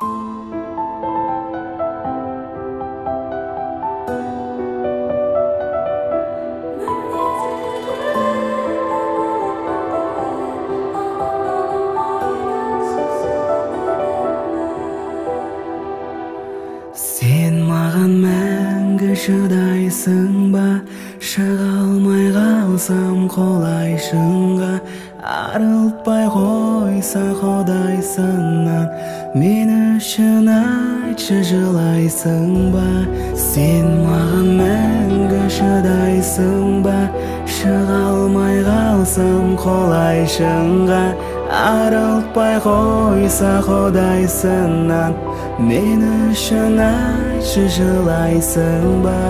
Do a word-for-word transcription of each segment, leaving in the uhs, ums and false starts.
Sen mаған мәңгі шыдайсың ба, шыға алмай қалсам қолай шыңға, арылтпай қойса құдайсыңнан, мен үшін айтшы жылайсың ба. Сен маған мәңгі шыдайсың ба, шыға алмай қалсам қолай шыңға, арылтпай қойса құдайсыңнан, мен үшін айтшы жылайсың ба.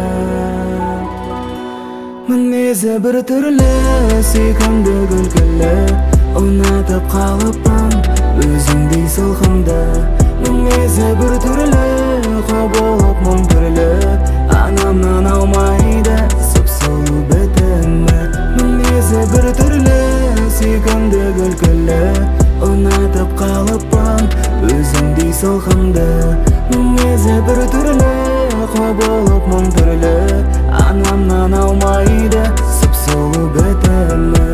Мінезі бір түрлі, сүйкімді күлкілі, ұнатып қалыппын өзіңдей сылқымды. Мінезі бір түрлі, құбылып мұң түрлі, анамнан аумайды сұп-сұлу бітімі. Мінезі бір түрлі, сүйкімді күлкілі, ұнатып қалыппын өзіңдей сылқымды. Мінезі бір түрлі, құбылып мұң түрлі, анамнан аумайды сұп-сұлу бітімі.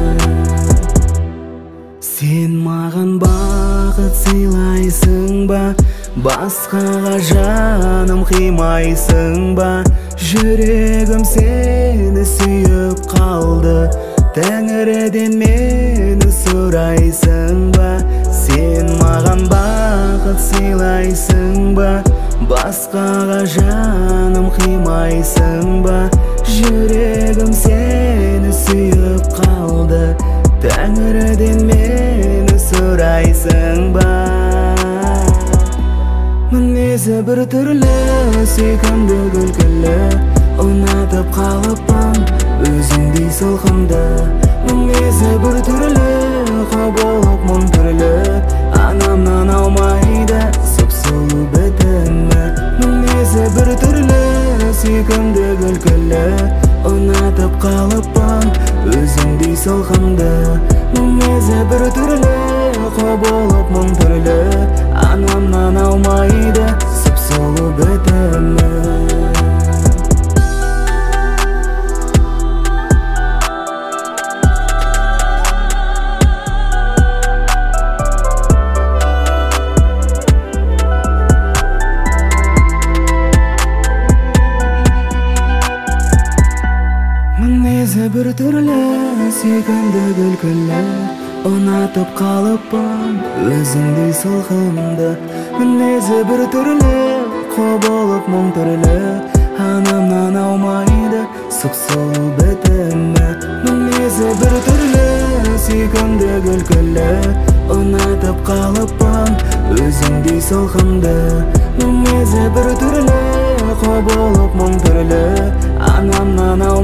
Сен маған бақыт сыйлайсың ба, басқаға жаным қимайсың ба. Жүрегім сені сүйіп қалды, Тәңірден мені сұрайсың ба. Сен маған бақыт сыйлайсың ба, басқаға жаным қимайсың ба. Жүрегім сені сүйіп қалды, Тәңірден мені сұрайсың ба. Мінезі бір түрлі, сүйкімді күлкілі, ұнатып қалыппын өзіңдей сылқымды. Мінезі бір түрлі, құбылып мұң түрлі, анамнан аумайды сұп-сұлу бітімі. Мінезі бір түрлі, сүйкімді күлкілі, ұнатып қалыппын өзіңдей сылқымды. Мінезі бір түрлі, құбылып мұң түрлі, анамнан аумайды сұп-сұлу бітімі. Мінезі бір түрлі, сүйкімді күлкілі, ұнатып қалыппын өзіңдей сылқымды. Мінезі бір түрлі, құбылып мұң түрлі, анамнан аумайды сұп-сұлу бітімі. Мінезі бір түрлі, сүйкімді күлкілі, ұнатып қалыппын өзіңдей сылқымды. Мінезі бір түрлі, құбылып мұң түрлі, анамнан аумайды